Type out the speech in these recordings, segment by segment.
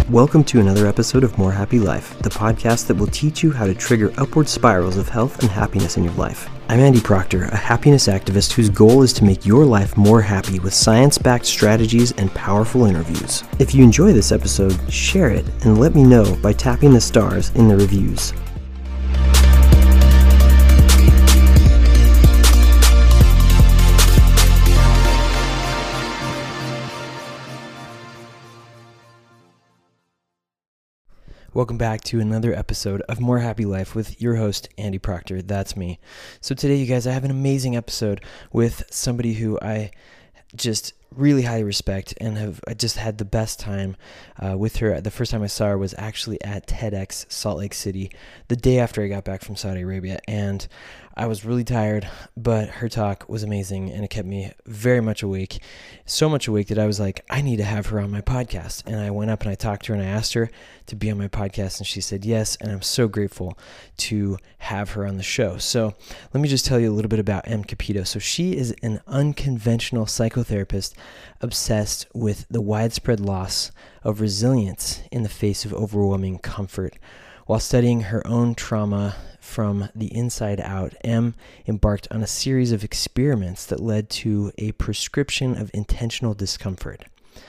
Welcome to another episode of More Happy Life, the podcast that will teach you how to trigger upward spirals of health and happiness in your life. I'm Andy Proctor, a happiness activist whose goal is to make your life more happy with science-backed strategies and powerful interviews. If you enjoy this episode, share it and let me know by tapping the stars in the reviews. Welcome back to another episode of More Happy Life with your host, Andy Proctor. That's me. So today, you guys, I have an amazing episode with somebody who I just really highly respect and I just had the best time with her. The first time I saw her was actually at TEDx Salt Lake City, the day after I got back from Saudi Arabia, and I was really tired, but her talk was amazing and it kept me very much awake. So much awake that I was like, I need to have her on my podcast. And I went up and I talked to her and I asked her to be on my podcast and she said yes. And I'm so grateful to have her on the show. So let me just tell you a little bit about Em Capito. So she is an unconventional psychotherapist obsessed with the widespread loss of resilience in the face of overwhelming comfort. While studying her own trauma from the inside out, Em embarked on a series of experiments that led to a prescription of intentional discomfort.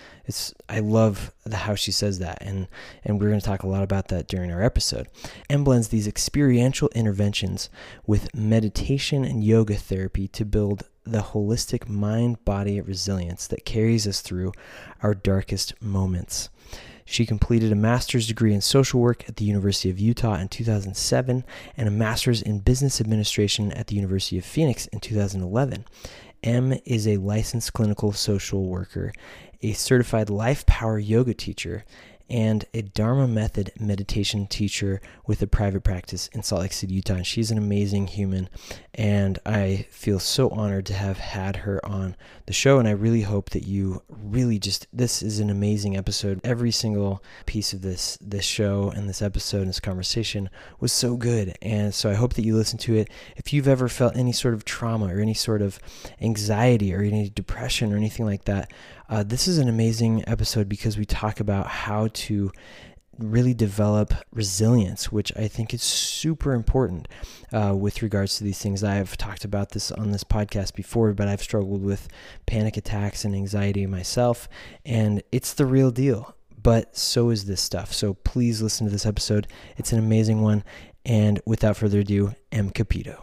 I love how she says that, and we're going to talk a lot about that during our episode. Em blends these experiential interventions with meditation and yoga therapy to build the holistic mind-body resilience that carries us through our darkest moments. She completed a master's degree in social work at the University of Utah in 2007 and a master's in business administration at the University of Phoenix in 2011. Em is a licensed clinical social worker, a certified life power yoga teacher, and a Dharma method meditation teacher with a private practice in Salt Lake City, Utah. And she's an amazing human, and I feel so honored to have had her on the show, and I really hope that you this is an amazing episode. Every single piece of this show and this episode and this conversation was so good, and so I hope that you listen to it. If you've ever felt any sort of trauma or any sort of anxiety or any depression or anything like that, this is an amazing episode because we talk about how to really develop resilience, which I think is super important with regards to these things. I've talked about this on this podcast before, but I've struggled with panic attacks and anxiety myself, and it's the real deal. But so is this stuff. So please listen to this episode. It's an amazing one. And without further ado, Em Capito.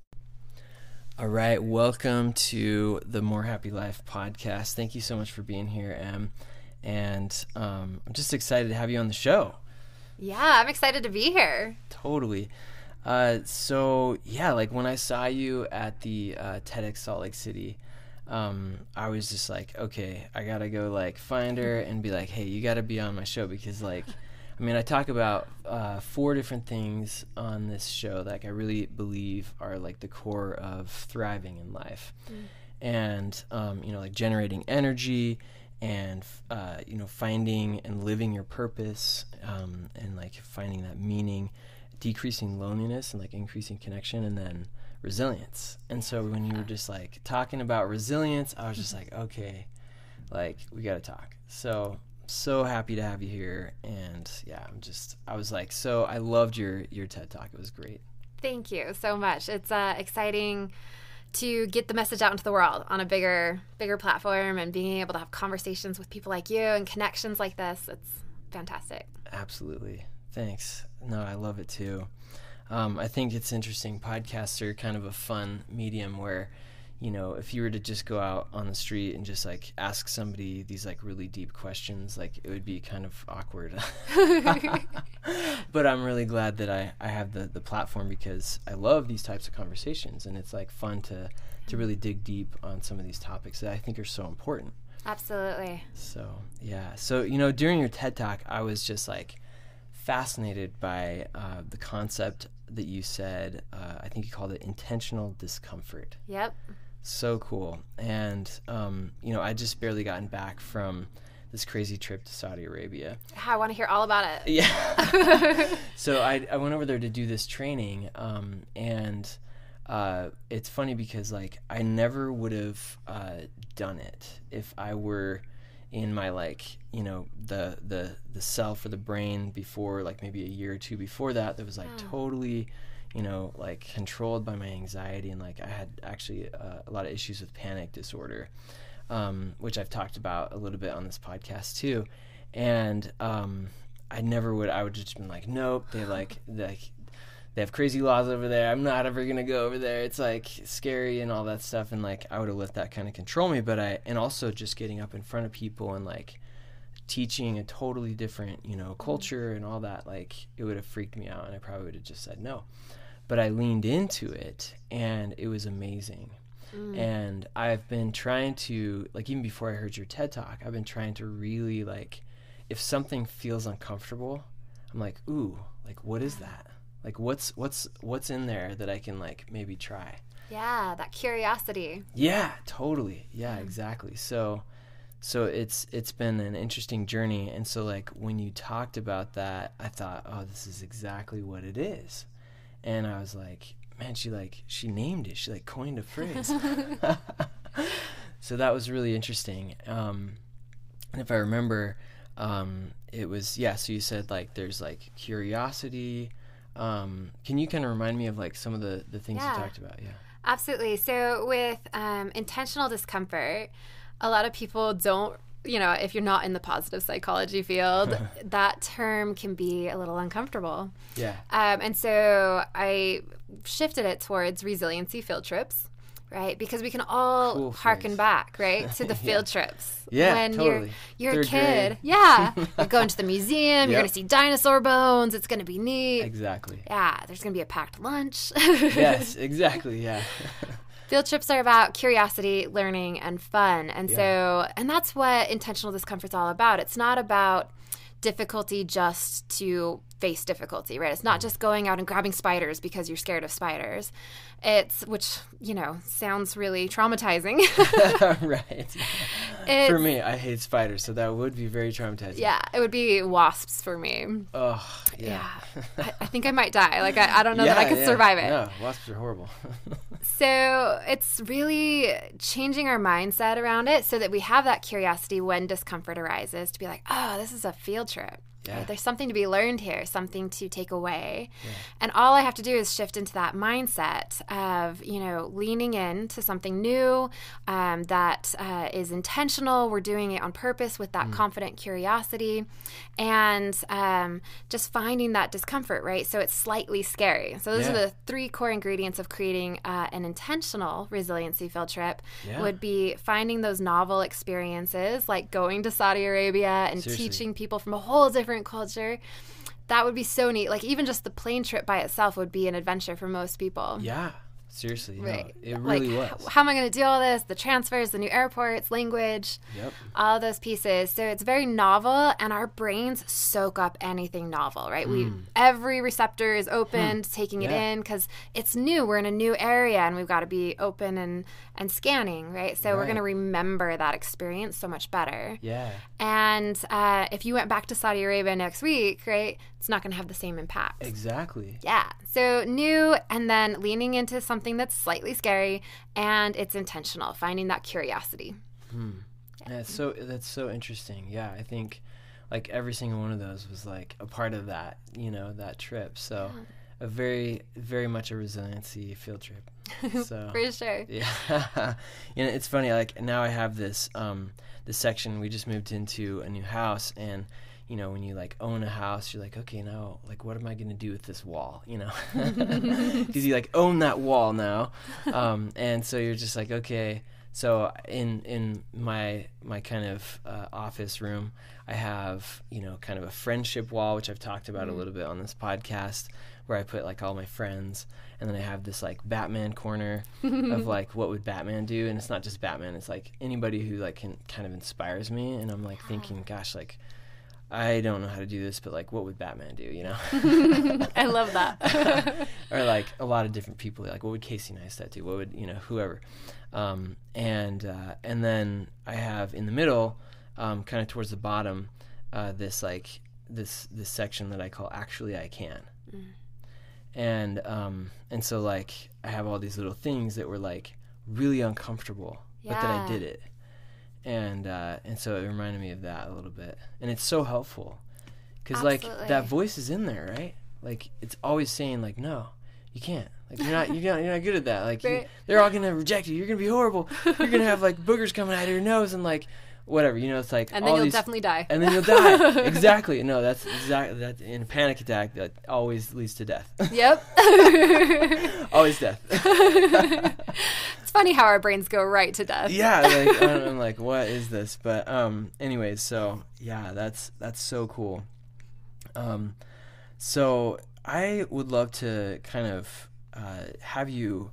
All right, welcome to the More Happy Life podcast. Thank you so much for being here, Em. And I'm just excited to have you on the show. Yeah, I'm excited to be here. Totally. So like when I saw you at the TEDx Salt Lake City, I was just like, okay, I gotta go like find her and be like, hey, you gotta be on my show because I talk about 4 different things on this show that I really believe are like the core of thriving in life. And, like generating energy and, finding and living your purpose and like finding that meaning, decreasing loneliness and like increasing connection, and then resilience. And so when you were just like talking about resilience, I was just like, okay, like we got to talk. So happy to have you here. And I loved your TED Talk. It was great. Thank you so much. It's exciting to get the message out into the world on a bigger platform and being able to have conversations with people like you and connections like this. It's fantastic. Absolutely. Thanks. No, I love it too. I think it's interesting. Podcasts are kind of a fun medium where, if you were to just go out on the street and just like ask somebody these like really deep questions, like it would be kind of awkward. But I'm really glad that I have the platform because I love these types of conversations, and it's like fun to really dig deep on some of these topics that I think are so important. Absolutely. So, yeah. So, during your TED Talk, I was just like fascinated by the concept that you said, I think you called it intentional discomfort. Yep. So cool. And, I just barely gotten back from this crazy trip to Saudi Arabia. I want to hear all about it. Yeah. So I went over there to do this training, and it's funny because like I never would have done it if I were in my like, you know, the self or the brain before, like maybe a year or two before that was like totally, you know, like controlled by my anxiety. And like I had actually a lot of issues with panic disorder, which I've talked about a little bit on this podcast too. And I would just been like, nope, they have crazy laws over there. I'm not ever going to go over there. It's like scary and all that stuff. And like, I would have let that kind of control me. And also just getting up in front of people and like teaching a totally different, you know, culture and all that, like it would have freaked me out and I probably would have just said no. But I leaned into it and it was amazing. And I've been trying to, like, even before I heard your TED Talk, I've been trying to really like, if something feels uncomfortable, I'm like, ooh, like what is that? Like what's in there that I can like maybe try? Yeah, that curiosity. Yeah, totally. Yeah, exactly. So it's been an interesting journey. And so like when you talked about that, I thought, oh, this is exactly what it is. And I was like, man, she named it. She like coined a phrase. So that was really interesting. And if I remember, it was, so you said like there's like curiosity. Can you kind of remind me of like some of the things you talked about? Yeah, absolutely. So with intentional discomfort, a lot of people don't, you know, if you're not in the positive psychology field, that term can be a little uncomfortable. Yeah. And so I shifted it towards resiliency field trips. Right, because we can all harken back, right, to the field trips. Yeah, when totally. you're a kid. Yeah, you're going to the museum. You're going to see dinosaur bones. It's going to be neat. Exactly. Yeah, there's going to be a packed lunch. Yes, exactly. Yeah. Field trips are about curiosity, learning, and fun, and and that's what intentional discomfort's all about. It's not about difficulty just to face difficulty, right? It's not just going out and grabbing spiders because you're scared of spiders. Which, you know, sounds really traumatizing. Right. For me, I hate spiders, so that would be very traumatizing. Yeah, it would be wasps for me. Oh, yeah. I think I might die. Like, I don't know that I could survive it. No, wasps are horrible. So it's really changing our mindset around it so that we have that curiosity when discomfort arises to be like, oh, this is a field trip. Yeah. Right? There's something to be learned here, something to take away. Yeah. And all I have to do is shift into that mindset of, you know, leaning into something new that is intentional. We're doing it on purpose with that confident curiosity and just finding that discomfort, right? So it's slightly scary. So those are the 3 core ingredients of creating an intentional resiliency field trip would be finding those novel experiences like going to Saudi Arabia and teaching people from a whole different culture. That would be so neat. Like even just the plane trip by itself would be an adventure for most people. Yeah. Seriously, right. No, it really was. How am I going to do all this? The transfers, the new airports, language, all those pieces. So it's very novel, and our brains soak up anything novel, right? Every receptor is opened, taking it in because it's new. We're in a new area, and we've got to be open and scanning, right? So we're going to remember that experience so much better. Yeah. And if you went back to Saudi Arabia next week, right, it's not going to have the same impact. Exactly. Yeah. So new, and then leaning into something that's slightly scary, and it's intentional, finding that curiosity. Yeah, that's so interesting. Yeah, I think like every single one of those was like a part of that, you know, that trip. So a very, very much a resiliency field trip. So for sure. Yeah. You know, it's funny, like now I have this this section. We just moved into a new house, and you know, when you like own a house, you're like, okay, now, like, what am I going to do with this wall? You know, because you like own that wall now. And so you're just like, okay, so in my kind of office room, I have, you know, kind of a friendship wall, which I've talked about a little bit on this podcast, where I put like all my friends. And then I have this like Batman corner of like, what would Batman do? And it's not just Batman. It's like anybody who like kind of inspires me. And I'm like thinking, gosh, like, I don't know how to do this, but like, what would Batman do, you know? I love that. Or like a lot of different people, like what would Casey Neistat do? What would, you know, whoever. And then I have in the middle, kind of towards the bottom, this section that I call Actually I Can. And so like I have all these little things that were like really uncomfortable, but then I did it. And so it reminded me of that a little bit. And it's so helpful. Because, like, Absolutely. that voice is in there, right? Like, it's always saying, like, no, you can't. Like, you're not good at that. Like, Right. they're all going to reject you. You're going to be horrible. You're going to have, like, boogers coming out of your nose and, like, whatever. You know, it's like And then all you'll these, definitely die. And then you'll die. Exactly. No, that's exactly that. In a panic attack, that always leads to death. Yep. Always death. It's funny how our brains go right to death. Yeah, like, I'm like, what is this? But anyways, so yeah, that's so cool. So I would love to kind of have you,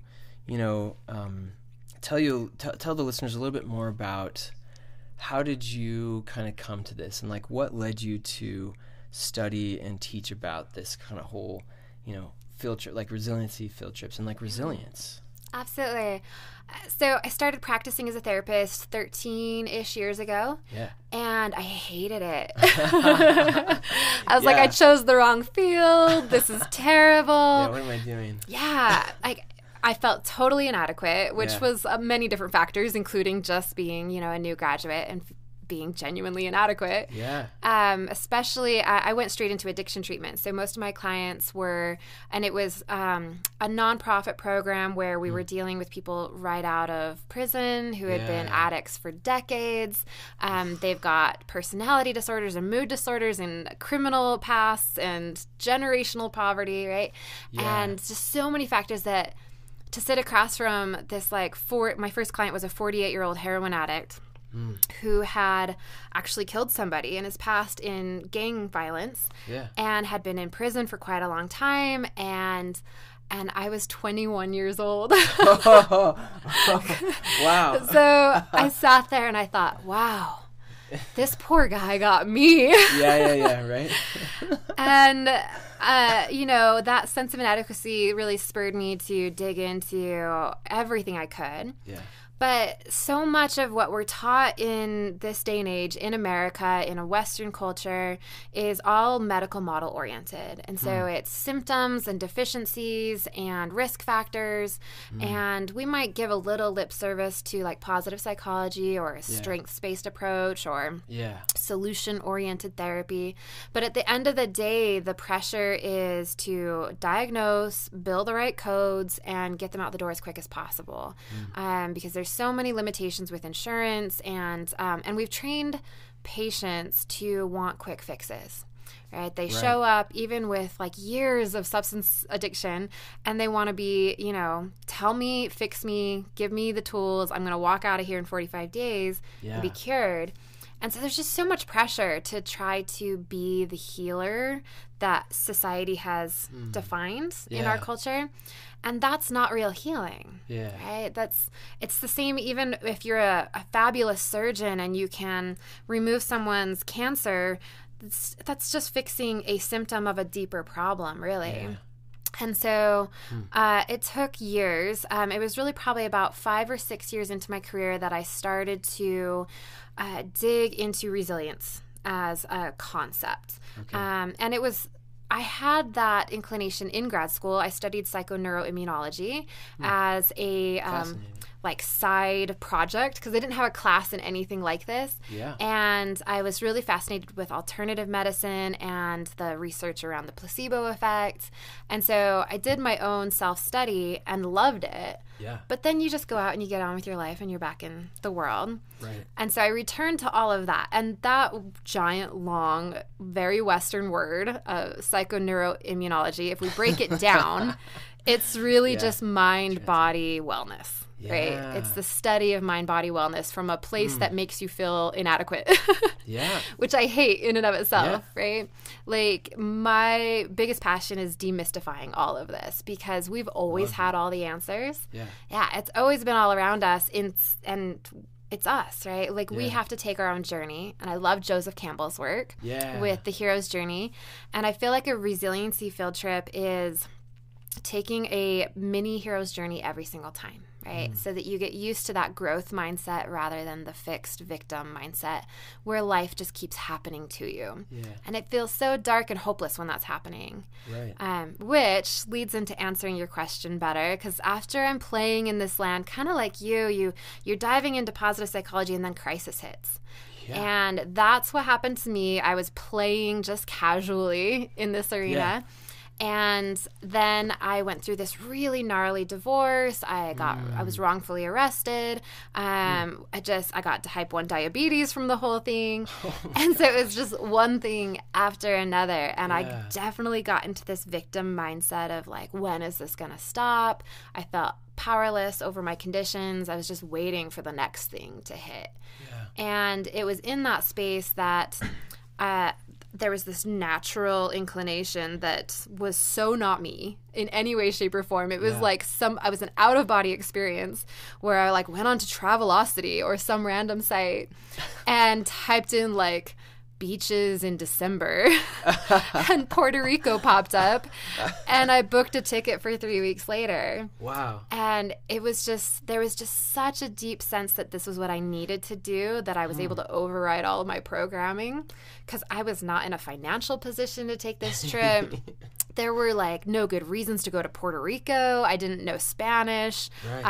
tell the listeners a little bit more about how did you kind of come to this, and like what led you to study and teach about this kind of whole, field trip, like resiliency field trips and like resilience. Absolutely. So I started practicing as a therapist 13-ish years ago. Yeah. And I hated it. I was like, I chose the wrong field. This is terrible. Yeah, what am I doing? Yeah. I felt totally inadequate, which Yeah. was many different factors, including just being, a new graduate and being genuinely inadequate. Yeah. Especially, I went straight into addiction treatment. So most of my clients were, and it was a nonprofit program where we were dealing with people right out of prison who had been addicts for decades. They've got personality disorders and mood disorders and criminal pasts and generational poverty, right? Yeah. And just so many factors that to sit across from this, like, my first client was a 48-year-old heroin addict who had actually killed somebody in his past in gang violence and had been in prison for quite a long time. And I was 21 years old. Wow. So I sat there and I thought, wow, this poor guy got me. Yeah, right? And, that sense of inadequacy really spurred me to dig into everything I could. Yeah. But so much of what we're taught in this day and age in America, in a Western culture, is all medical model oriented. And so it's symptoms and deficiencies and risk factors. And we might give a little lip service to like positive psychology or a strengths-based approach or solution-oriented therapy. But at the end of the day, the pressure is to diagnose, build the right codes, and get them out the door as quick as possible. Because there's so many limitations with insurance, and we've trained patients to want quick fixes. Right? They show up even with like years of substance addiction, and they want to be, tell me, fix me, give me the tools. I'm going to walk out of here in 45 days and be cured. And so there's just so much pressure to try to be the healer that society has defined in our culture. And that's not real healing. Yeah. Right? It's the same even if you're a fabulous surgeon and you can remove someone's cancer. That's just fixing a symptom of a deeper problem, really. Yeah. And so it took years. It was really probably about 5 or 6 years into my career that I started to dig into resilience as a concept. Okay. And I had that inclination in grad school. I studied psychoneuroimmunology as a side project because I didn't have a class in anything like this. Yeah. And I was really fascinated with alternative medicine and the research around the placebo effect. And so I did my own self-study and loved it. Yeah. But then you just go out and you get on with your life and you're back in the world. Right. And so I returned to all of that. And that giant, long, very Western word, psychoneuroimmunology, if we break it down, it's really just mind-body wellness. Right? It's the study of mind-body wellness from a place that makes you feel inadequate. Which I hate in and of itself, right? Like, my biggest passion is demystifying all of this because we've always had all the answers. Yeah, it's always been all around us, and it's us, right? Like, we have to take our own journey. And I love Joseph Campbell's work with the hero's journey. And I feel like a resiliency field trip is taking a mini hero's journey every single time, right? So that you get used to that growth mindset rather than the fixed victim mindset where life just keeps happening to you. Yeah. And it feels so dark and hopeless when that's happening. Right. Which leads into answering your question better, because after I'm playing in this land, kind of like you're diving into positive psychology and then crisis hits. Yeah. And that's what happened to me. I was playing just casually in this arena. Yeah. And then I went through this really gnarly divorce. I was wrongfully arrested. I got type 1 diabetes from the whole thing. And so it was just one thing after another. And I definitely got into this victim mindset of like, when is this going to stop? I felt powerless over my conditions. I was just waiting for the next thing to hit. Yeah. And it was in that space that there was this natural inclination that was so not me in any way, shape, or form. It was like I was an out-of-body experience where I like went on to Travelocity or some random site and typed in like beaches in December and Puerto Rico popped up and I booked a ticket for 3 weeks later. Wow. And there was just such a deep sense that this was what I needed to do, that I was able to override all of my programming, because I was not in a financial position to take this trip. There were like no good reasons to go to Puerto Rico. I didn't know Spanish. Right.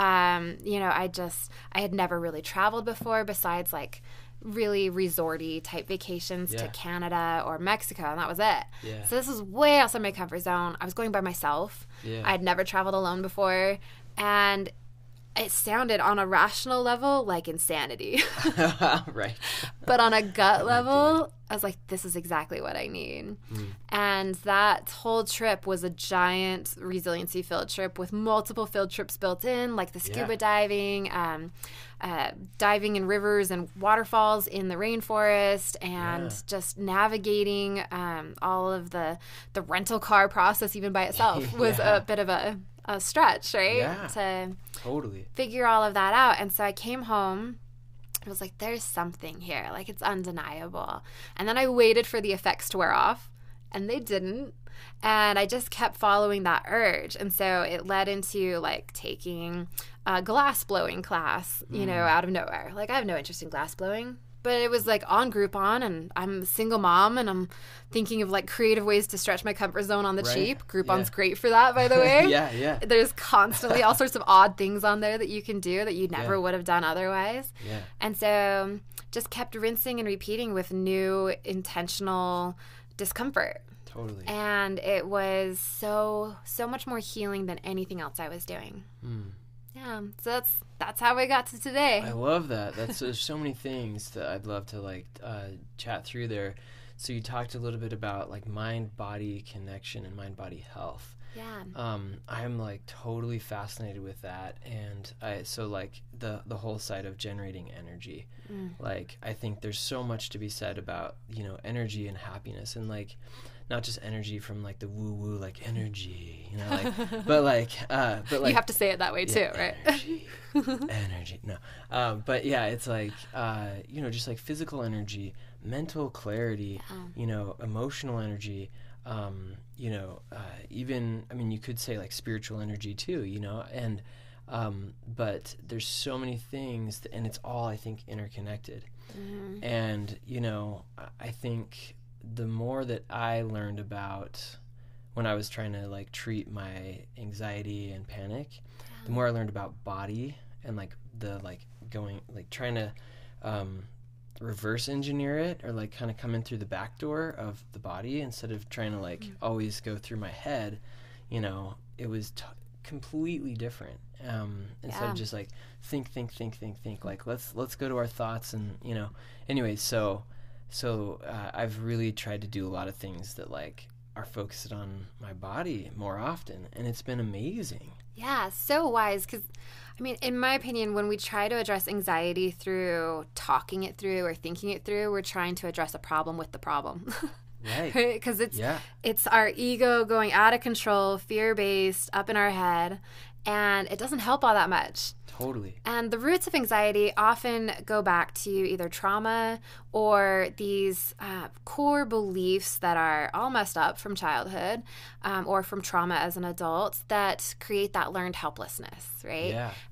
I had never really traveled before besides like really resorty type vacations to Canada or Mexico, and that was it. Yeah. So this was way outside my comfort zone. I was going by myself. Yeah. I'd never traveled alone before, and it sounded on a rational level like insanity. Right. But on a gut level, I was like, this is exactly what I need. And that whole trip was a giant resiliency field trip with multiple field trips built in, like the scuba diving, diving in rivers and waterfalls in the rainforest, and just navigating all of the rental car process even by itself was a bit of a stretch, right? Yeah. To Totally. figure all of that out. And so I came home. I was like, there's something here. Like, it's undeniable. And then I waited for the effects to wear off, and they didn't. And I just kept following that urge. And so it led into, like, taking a glass blowing class, out of nowhere. Like, I have no interest in glass blowing. But it was, like, on Groupon, and I'm a single mom, and I'm thinking of, like, creative ways to stretch my comfort zone on the cheap. Groupon's great for that, by the way. Yeah. There's constantly all sorts of odd things on there that you can do that you never would have done otherwise. Yeah. And so just kept rinsing and repeating with new intentional discomfort. Totally. And it was so much more healing than anything else I was doing. Yeah, so that's how we got to today. I love that. There's so many things that I'd love to chat through there. So you talked a little bit about like mind-body connection and mind-body health. Yeah. I'm like totally fascinated with that, and the whole side of generating energy. Like I think there's so much to be said about energy and happiness, and like not just energy from like the woo-woo like energy, but you have to say it that way too, right? Energy. No. But yeah, it's like, just like physical energy, mental clarity, emotional energy, even, you could say like spiritual energy too, and, but there's so many things and it's all, I think, interconnected. And, I think the more that I learned about when I was trying to like treat my anxiety and panic, the more I learned about body and like the like going like trying to reverse engineer it, or like kind of come in through the back door of the body instead of trying to like always go through my head, it was completely different. Instead of just like think like let's go to our thoughts, and anyways, so I've really tried to do a lot of things that like are focused on my body more often, and it's been amazing. Yeah, so wise, because in my opinion, when we try to address anxiety through talking it through or thinking it through, we're trying to address a problem with the problem. Right. Because it's our ego going out of control, fear-based, up in our head, and it doesn't help all that much. Totally. And the roots of anxiety often go back to either trauma or these core beliefs that are all messed up from childhood or from trauma as an adult that create that learned helplessness, right? Yeah.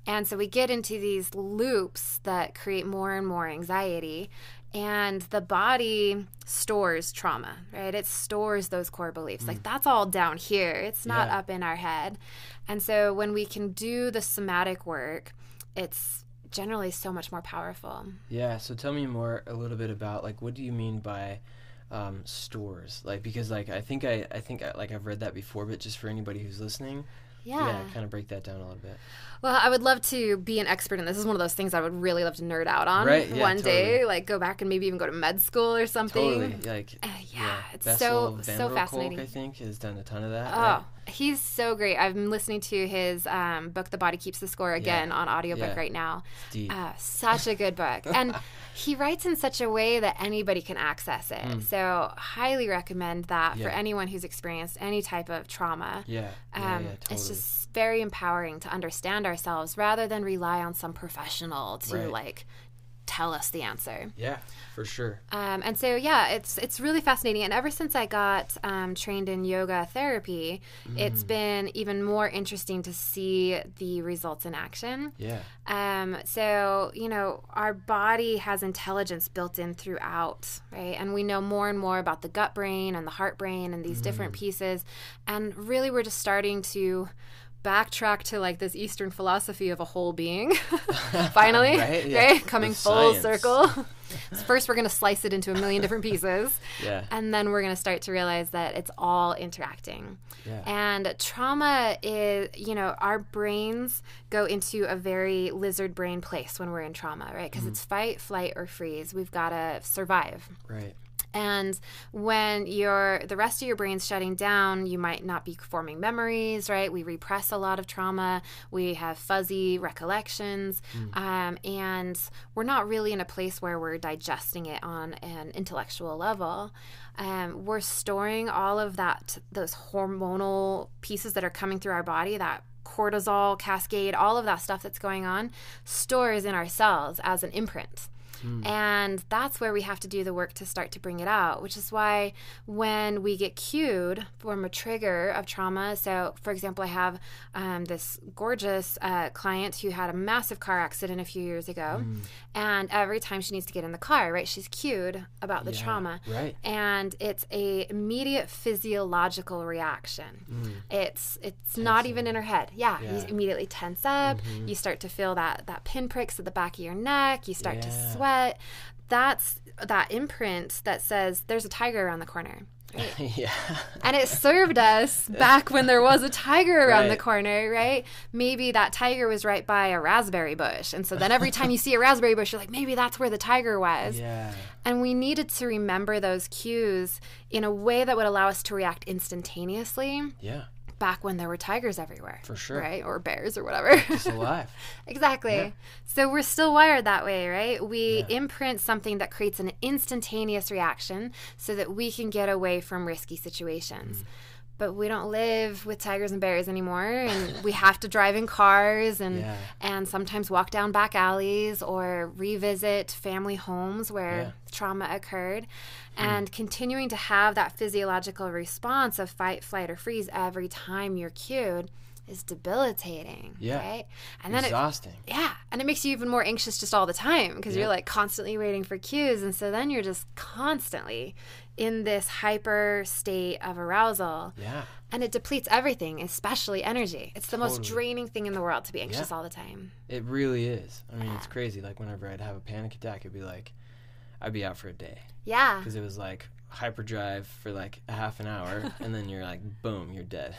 And so we get into these loops that create more and more anxiety. And the body stores trauma, right? It stores those core beliefs. Like, that's all down here. It's not up in our head. And so when we can do the somatic work, it's generally so much more powerful. Yeah. So tell me more a little bit about, like, what do you mean by stores? Like, because, like, I think I've read that before, but just for anybody who's listening, kind of break that down a little bit. Well, I would love to be an expert in this. This is one of those things I would really love to nerd out on one day. Like, go back and maybe even go to med school or something. Totally. Like, it's Bessel so fascinating. Kolk, I think, has done a ton of that. Oh, right? He's so great. I'm listening to his book, The Body Keeps the Score, again on audiobook right now. Deep. Such a good book. And he writes in such a way that anybody can access it. So highly recommend that for anyone who's experienced any type of trauma. Totally. It's just very empowering to understand ourselves rather than rely on some professional to like tell us the answer. Yeah, for sure. And so, it's really fascinating. And ever since I got trained in yoga therapy, it's been even more interesting to see the results in action. So, our body has intelligence built in throughout, right? And we know more and more about the gut brain and the heart brain and these different pieces. And really, we're just starting to backtrack to like this Eastern philosophy of a whole being finally, right? Coming with full science. circle. So first we're going to slice it into a million different pieces. And then we're going to start to realize that it's all interacting. And trauma is, our brains go into a very lizard brain place when we're in trauma, right? Because it's fight, flight, or freeze. We've got to survive. Right. And when the rest of your brain's shutting down, you might not be forming memories, right? We repress a lot of trauma. We have fuzzy recollections. And we're not really in a place where we're digesting it on an intellectual level. We're storing all of those hormonal pieces that are coming through our body, that cortisol cascade, all of that stuff that's going on, stores in our cells as an imprint. And that's where we have to do the work to start to bring it out, which is why when we get cued from a trigger of trauma, so for example, I have this gorgeous client who had a massive car accident a few years ago, and every time she needs to get in the car, right, she's cued about the trauma, and it's a immediate physiological reaction. It's not even in her head. You immediately tense up. You start to feel that pinpricks at the back of your neck. You start to sweat. That's that imprint that says there's a tiger around the corner. Right? And it served us back when there was a tiger around the corner, right? Maybe that tiger was right by a raspberry bush. And so then every time you see a raspberry bush, you're like, maybe that's where the tiger was. And we needed to remember those cues in a way that would allow us to react instantaneously. Back when there were tigers everywhere. For sure. Right? Or bears or whatever. Just alive. Exactly. So we're still wired that way, right? We imprint something that creates an instantaneous reaction so that we can get away from risky situations. But we don't live with tigers and bears anymore, and we have to drive in cars and sometimes walk down back alleys or revisit family homes where trauma occurred. And continuing to have that physiological response of fight, flight, or freeze every time you're cued is debilitating, right? And then exhausting. And it makes you even more anxious just all the time because you're like constantly waiting for cues, and so then you're just constantly in this hyper state of arousal. And it depletes everything, especially energy. It's the most draining thing in the world to be anxious all the time. It really is. I mean, it's crazy. Like, whenever I'd have a panic attack, it'd be like, I'd be out for a day. Because it was like hyperdrive for like a half an hour, and then you're like, boom, you're dead.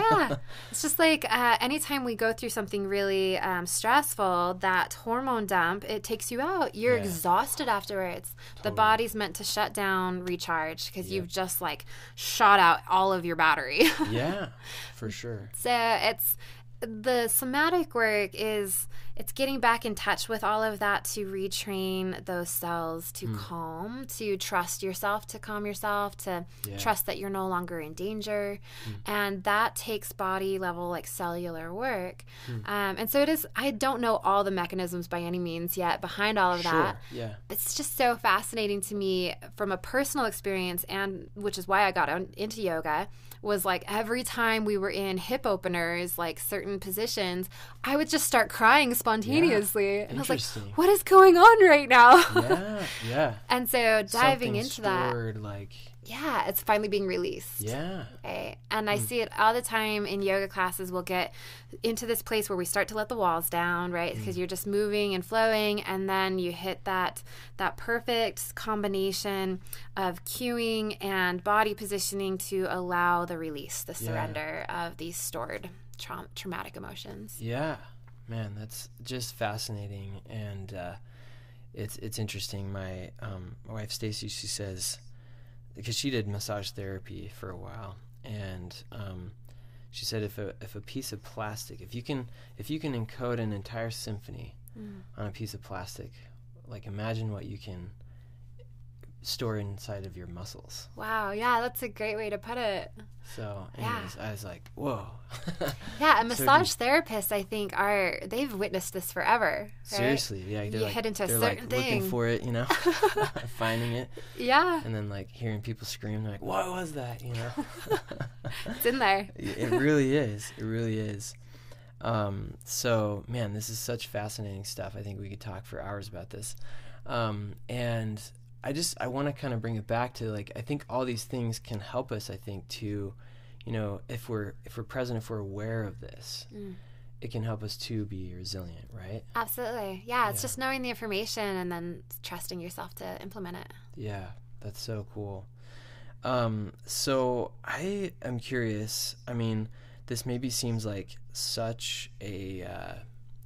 It's just like anytime we go through something really stressful, that hormone dump, it takes you out. You're exhausted afterwards. The body's meant to shut down, recharge, because you've just like shot out all of your battery. For sure. So it's the somatic work is it's getting back in touch with all of that to retrain those cells to calm, to trust yourself, to calm yourself, to trust that you're no longer in danger. And that takes body level, like cellular work. And so it is, I don't know all the mechanisms by any means yet behind all of that. Yeah. It's just so fascinating to me from a personal experience, and which is why I got into yoga, was like every time we were in hip openers, like certain positions, I would just start crying spontaneously. And I was like, what is going on right now? Yeah. And so diving Something into stored, that. like... Yeah, it's finally being released. Yeah. Right? And I see it all the time in yoga classes. We'll get into this place where we start to let the walls down, right? Because you're just moving and flowing, and then you hit that perfect combination of cueing and body positioning to allow the release, the surrender of these stored traumatic emotions. Yeah. Man, that's just fascinating. And it's interesting. My wife, Stacy, she says... because she did massage therapy for a while, and she said if a piece of plastic, if you can encode an entire symphony on a piece of plastic, like imagine what you can store inside of your muscles. Wow, yeah, that's a great way to put it. So anyways, I was like, whoa. Yeah, and massage therapists, I think, they've witnessed this forever. Right? Seriously, yeah. You hit into a certain like thing. Looking for it, finding it. Yeah. And then like hearing people scream, they're like, what was that, It's in there. It really is. It really is. So, man, this is such fascinating stuff. I think we could talk for hours about this. And I want to kind of bring it back to, like, I think all these things can help us, I think, to, if we're present, if we're aware of this, it can help us to be resilient, right? Absolutely. Yeah, it's just knowing the information and then trusting yourself to implement it. Yeah, that's so cool. So I am curious, I mean, this maybe seems like such an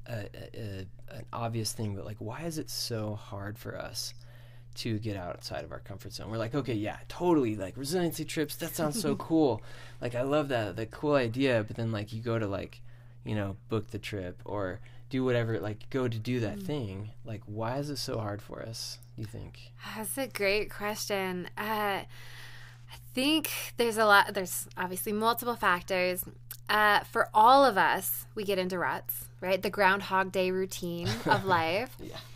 obvious thing, but like, why is it so hard for us to get outside of our comfort zone? We're like, okay, yeah, totally, like resiliency trips, that sounds so cool. Like, I love the cool idea, but then like you go to like, book the trip or do whatever, like go to do that thing. Like, why is it so hard for us, do you think? That's a great question. I think there's obviously multiple factors. For all of us, we get into ruts, right? The Groundhog Day routine of life,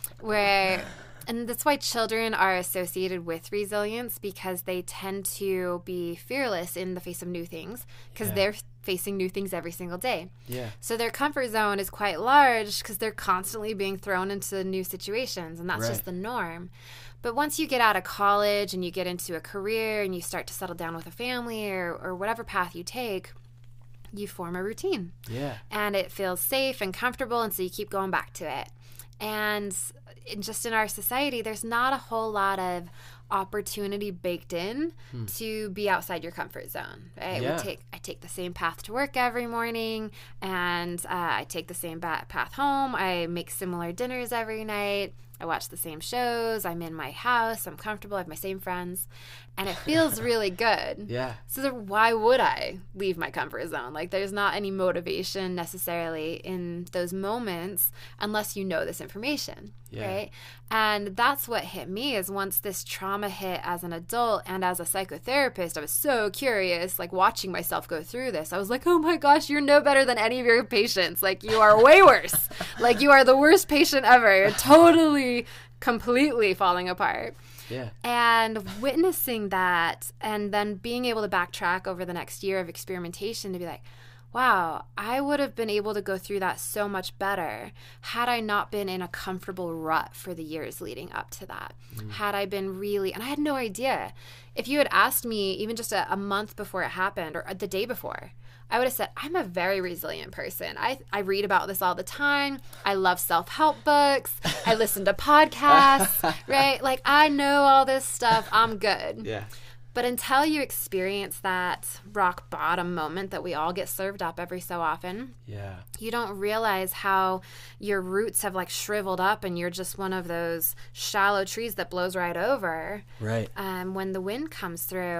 and that's why children are associated with resilience, because they tend to be fearless in the face of new things, because they're facing new things every single day. Yeah. So their comfort zone is quite large because they're constantly being thrown into new situations, and that's just the norm. But once you get out of college and you get into a career and you start to settle down with a family or whatever path you take, you form a routine. Yeah. And it feels safe and comfortable, and so you keep going back to it. And just in our society, there's not a whole lot of opportunity baked in to be outside your comfort zone, right? Yeah. I take the same path to work every morning, and I take the same path home. I make similar dinners every night. I watch the same shows. I'm in my house. I'm comfortable. I have my same friends. And it feels really good. Yeah. So why would I leave my comfort zone? Like, there's not any motivation necessarily in those moments unless you know this information, right? And that's what hit me, is once this trauma hit as an adult and as a psychotherapist, I was so curious, like watching myself go through this. I was like, oh my gosh, you're no better than any of your patients. Like, you are way worse. Like, you are the worst patient ever. You're totally, completely falling apart. Yeah. And witnessing that, and then being able to backtrack over the next year of experimentation to be like, wow, I would have been able to go through that so much better had I not been in a comfortable rut for the years leading up to that. Had I been really, and I had no idea. If you had asked me even just a month before it happened or the day before, I would have said, I'm a very resilient person. I read about this all the time. I love self-help books. I listen to podcasts, right? Like, I know all this stuff. I'm good. Yeah. But until you experience that rock bottom moment that we all get served up every so often, you don't realize how your roots have like shriveled up and you're just one of those shallow trees that blows right over when the wind comes through.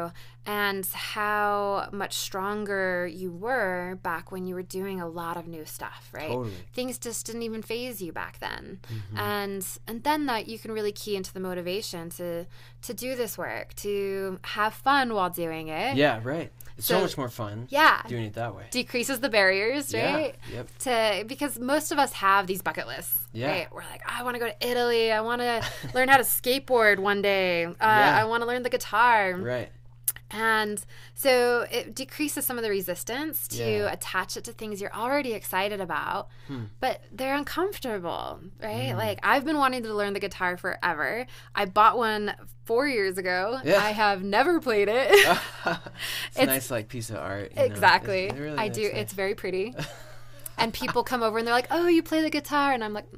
and how much stronger you were back when you were doing a lot of new stuff, right? Totally. Things just didn't even faze you back then. And then that you can really key into the motivation to do this work, to have fun while doing it. Yeah, right. It's so So- much more fun Yeah. doing it that way. Decreases the barriers, right? Yeah. Yep. Because most of us have these bucket lists. Yeah. Right? We're like, I want to go to Italy. I want to learn how to skateboard one day. Yeah. I want to learn the guitar. Right. And so it decreases some of the resistance to Yeah. attach it to things you're already excited about, but they're uncomfortable, right? Like, I've been wanting to learn the guitar forever. I bought one 4 years ago. Yeah. I have never played it. It's a nice like piece of art. You know. Exactly. It's really I nice, do. nice. It's very pretty. And people come over and they're like, "Oh, you play the guitar," and I'm like,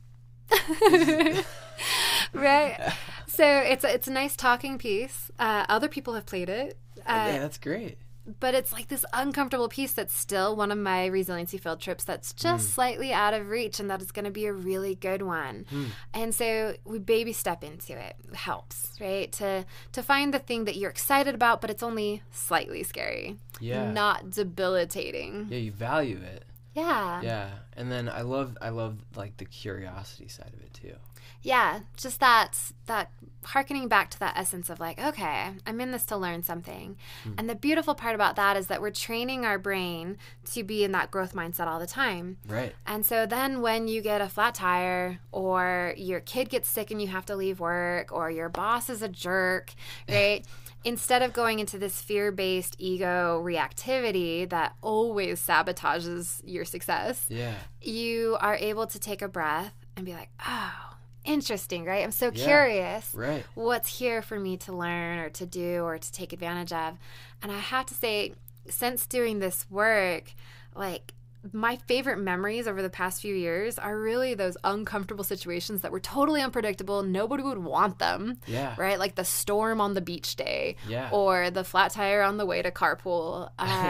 right. So it's a nice talking piece. Other people have played it, Yeah, that's great. but it's like this uncomfortable piece that's still one of my resiliency field trips that's just slightly out of reach, and that is going to be a really good one. And so we baby step into it. It helps, right? To find the thing that you're excited about, but it's only slightly scary, Yeah. not debilitating. Yeah, you value it. Yeah. Yeah, and then I love like the curiosity side of it too. Yeah, just that hearkening back to that essence of like, okay, I'm in this to learn something. And the beautiful part about that is that we're training our brain to be in that growth mindset all the time. Right. And so then when you get a flat tire, or your kid gets sick and you have to leave work, or your boss is a jerk, right? Instead of going into this fear-based ego reactivity that always sabotages your success, Yeah. you are able to take a breath and be like, oh, interesting, right? I'm so Yeah. curious. Right. What's here for me to learn or to do or to take advantage of? And I have to say, since doing this work, like, my favorite memories over the past few years are really those uncomfortable situations that were totally unpredictable. Nobody would want them. Yeah. Right? Like the storm on the beach day, Yeah. or the flat tire on the way to carpool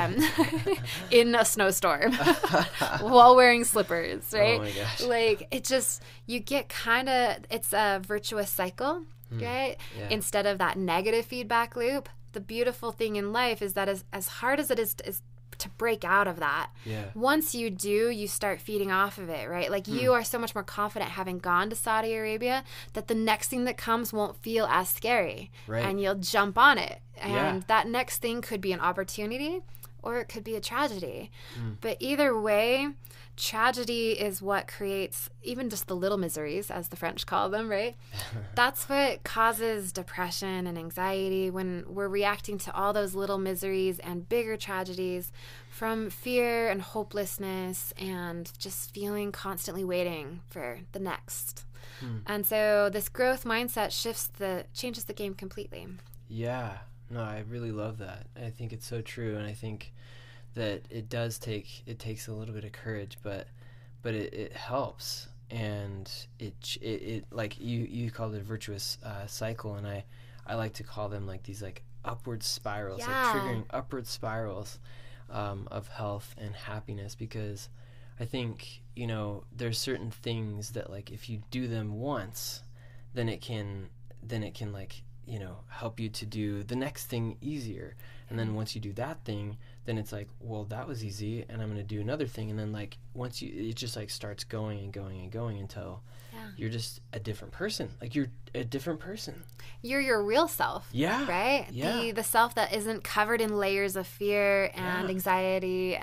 in a snowstorm while wearing slippers, right? Oh my gosh. Like, it just, you get kind of, it's a virtuous cycle, right? Yeah. Instead of that negative feedback loop. The beautiful thing in life is that as hard as it is to break out of that, Yeah. once you do, you start feeding off of it, right? Like, you are so much more confident having gone to Saudi Arabia that the next thing that comes won't feel as scary, Right. and you'll jump on it. And Yeah. that next thing could be an opportunity, or it could be a tragedy. But either way, tragedy is what creates even just the little miseries, as the French call them, right? That's what causes depression and anxiety, when we're reacting to all those little miseries and bigger tragedies from fear and hopelessness and just feeling constantly waiting for the next. And so this growth mindset changes the game completely. Yeah. No, I really love that. I think it's so true, and I think that it takes a little bit of courage, but it helps, and it like you called it a virtuous cycle, and I like to call them like these like upward spirals, Yeah. like triggering upward spirals of health and happiness, because I think, you know, there's certain things that, like, if you do them once, then it can like, you know, help you to do the next thing easier. And then once you do that thing, then it's like, well, that was easy, and I'm going to do another thing. And then, like, it just like starts going and going and going until you're just a different person. Like, you're a different person. You're your real self. Yeah. Right? Yeah. The self that isn't covered in layers of fear and Yeah. anxiety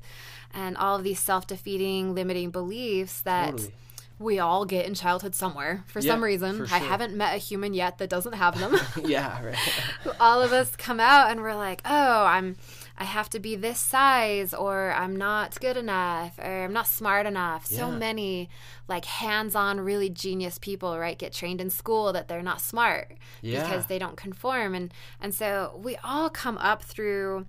and all of these self-defeating, limiting beliefs that Totally. we all get in childhood somewhere for Yeah, some reason. for I sure. haven't met a human yet that doesn't have them. Yeah, right. All of us come out and we're like, oh, I have to be this size, or I'm not good enough, or I'm not smart enough. So Yeah. many like hands-on, really genius people, right, get trained in school that they're not smart Yeah. because they don't conform. And so we all come up through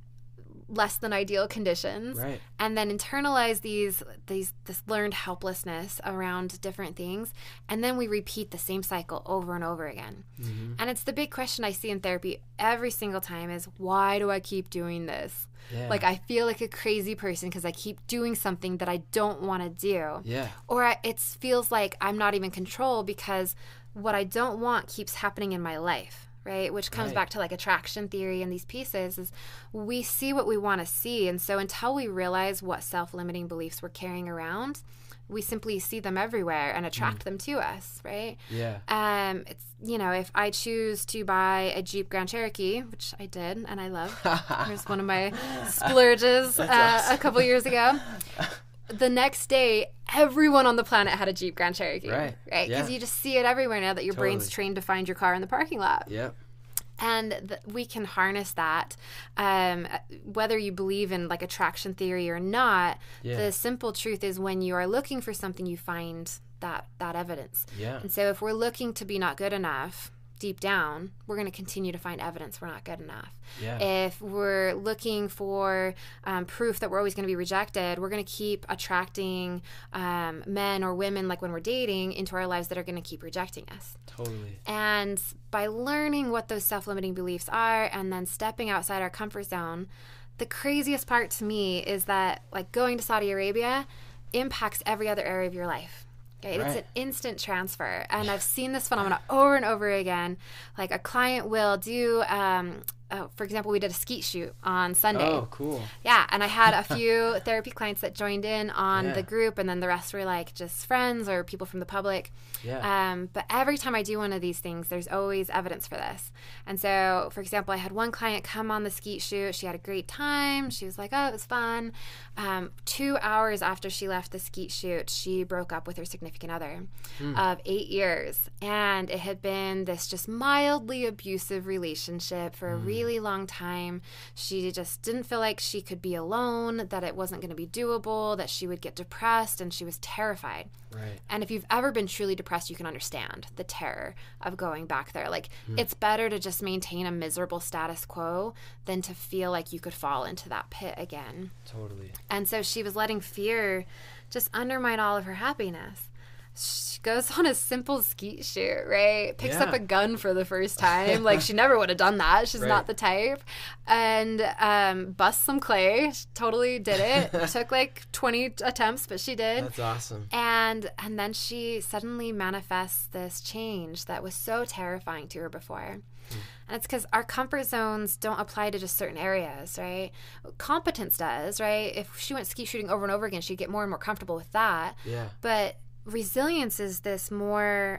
less than ideal conditions, Right. and then internalize this learned helplessness around different things, and then we repeat the same cycle over and over again. Mm-hmm. And it's the big question I see in therapy every single time is, why do I keep doing this? Yeah. Like, I feel like a crazy person because I keep doing something that I don't want to do. Yeah. Or it feels like I'm not even in control because what I don't want keeps happening in my life. right? Which comes Right. back to like attraction theory and these pieces is we see what we want to see. And so until we realize what self-limiting beliefs we're carrying around, we simply see them everywhere and attract them to us, right? Yeah. It's, you know, if I choose to buy a Jeep Grand Cherokee, which I did and I love, here's one of my splurges That's a couple years ago. The next day, everyone on the planet had a Jeep Grand Cherokee. Right. Right? Because Yeah. you just see it everywhere now that your brain's Totally. trained to find your car in the parking lot. Yep. And we can harness that, whether you believe in like attraction theory or not. Yeah. The simple truth is when you are looking for something, you find that evidence. Yeah. And so if we're looking to be not good enough, deep down, we're going to continue to find evidence we're not good enough. Yeah. If we're looking for proof that we're always going to be rejected, we're going to keep attracting men or women, like when we're dating, into our lives that are going to keep rejecting us. Totally. And by learning what those self-limiting beliefs are and then stepping outside our comfort zone, the craziest part to me is that like going to Saudi Arabia impacts every other area of your life. Okay? It's Right. an instant transfer. And I've seen this phenomenon over and over again. Like a client will do, for example, we did a skeet shoot on Sunday. Oh, cool. Yeah, and I had a few therapy clients that joined in on Yeah. the group, and then the rest were like just friends or people from the public. Yeah. But every time I do one of these things, there's always evidence for this. And so, for example, I had one client come on the skeet shoot. She had a great time. She was like, oh, it was fun. 2 hours after she left the skeet shoot, she broke up with her significant other of 8 years. And it had been this just mildly abusive relationship for a really long time. She just didn't feel like she could be alone, that it wasn't going to be doable, that she would get depressed, and she was terrified. Right. And if you've ever been truly depressed, you can understand the terror of going back there. Like, it's better to just maintain a miserable status quo than to feel like you could fall into that pit again. Totally. And so she was letting fear just undermine all of her happiness. She goes on a simple skeet shoot, right? Picks Yeah. up a gun for the first time. Like, she never would have done that. She's Right. not the type. And busts some clay. She totally did it. It took like 20 attempts, but she did. That's awesome. And then she suddenly manifests this change that was so terrifying to her before. And it's because our comfort zones don't apply to just certain areas, right? Competence does, right? If she went ski shooting over and over again, she'd get more and more comfortable with that. Yeah. But resilience is this more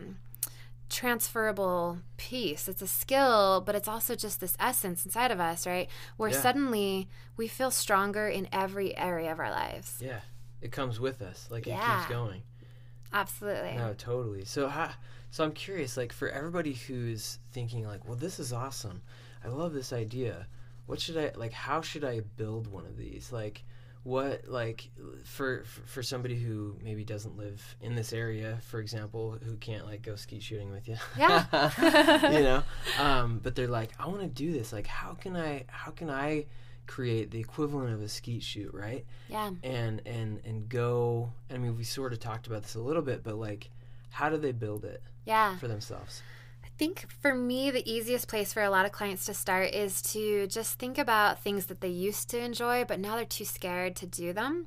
transferable piece. It's a skill, but it's also just this essence inside of us, right? Where Yeah. suddenly we feel stronger in every area of our lives. Yeah. It comes with us. Like it Yeah. keeps going. Absolutely. No, totally. So I'm curious, like for everybody who's thinking like, well, this is awesome. I love this idea. How should I build one of these? Like what, like for somebody who maybe doesn't live in this area, for example, who can't like go skeet shooting with you. Yeah. You know? But they're like, I want to do this. Like, how can I create the equivalent of a skeet shoot, right? Yeah. And go, I mean, we sort of talked about this a little bit, but like, how do they build it Yeah. for themselves? I think for me, the easiest place for a lot of clients to start is to just think about things that they used to enjoy, but now they're too scared to do them.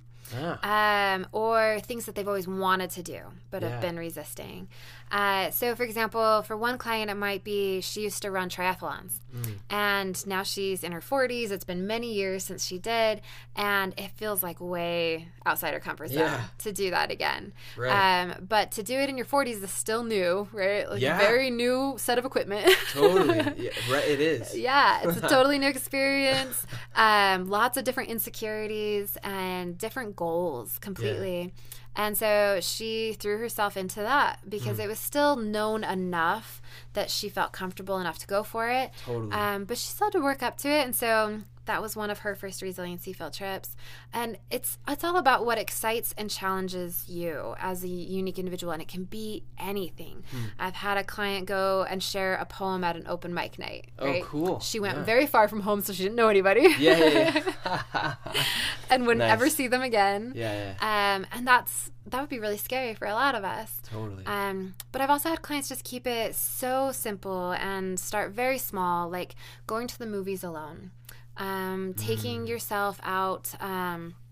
Or things that they've always wanted to do, but Yeah. have been resisting. So, for example, for one client, it might be she used to run triathlons. And now she's in her 40s. It's been many years since she did. And it feels like way outside her comfort zone Yeah. to do that again. Right. But to do it in your 40s is still new, right? Like Yeah. a very new set of equipment. Totally. Yeah, right. It is. Yeah, it's a totally new experience. Lots of different insecurities and different goals completely. And so she threw herself into that because it was still known enough that she felt comfortable enough to go for it. Totally. But she still had to work up to it. And so that was one of her first resiliency field trips. And it's all about what excites and challenges you as a unique individual. And it can be anything. I've had a client go and share a poem at an open mic night. Right? Oh, cool. She went Yeah. very far from home, so she didn't know anybody. Yeah. And wouldn't Nice. ever see them again. Yeah. And that would be really scary for a lot of us. Totally. But I've also had clients just keep it so simple and start very small, like going to the movies alone, taking yourself out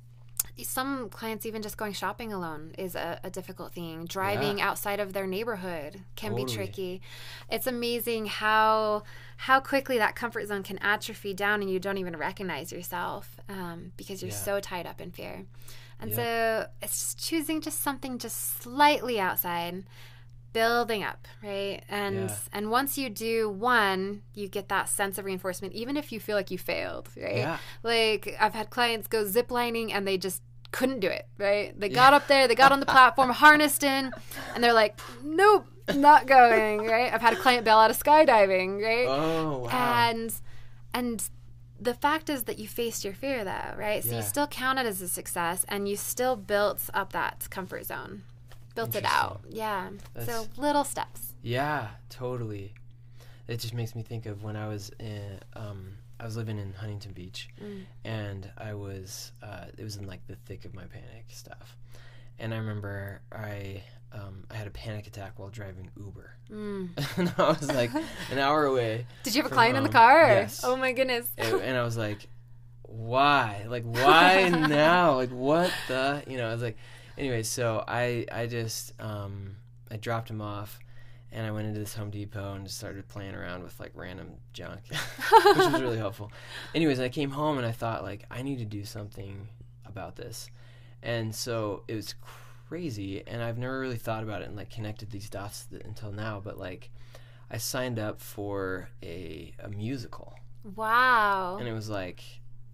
Some clients, even just going shopping alone is a difficult thing. Driving outside of their neighborhood can be tricky. It's amazing how quickly that comfort zone can atrophy down and you don't even recognize yourself because you're so tied up in fear. And so it's just choosing just something just slightly outside, building up, right? And once you do one, you get that sense of reinforcement, even if you feel like you failed, right? Yeah. Like I've had clients go ziplining and they just couldn't do it, right? They got up there, they got on the platform, harnessed in, and they're like, nope, not going, right? I've had a client bail out of skydiving, right? Oh, wow. And the fact is that you faced your fear, though, right? So you still count it as a success, and you still built up that comfort zone, built it out. Yeah. So little steps. Yeah, totally. It just makes me think of when I was living in Huntington Beach, and it was in like the thick of my panic stuff, and I remember I had a panic attack while driving Uber, and I was like an hour away. Did you have a client in the car? Yes. Oh my goodness. And I was like, why? Like, why now? Like, what the? I was like, anyway. So I just I dropped him off. And I went into this Home Depot and just started playing around with, like, random junk, which was really helpful. Anyways, I came home and I thought, like, I need to do something about this. And so it was crazy, and I've never really thought about it and, like, connected these dots until now. But, like, I signed up for a musical. Wow. And it was like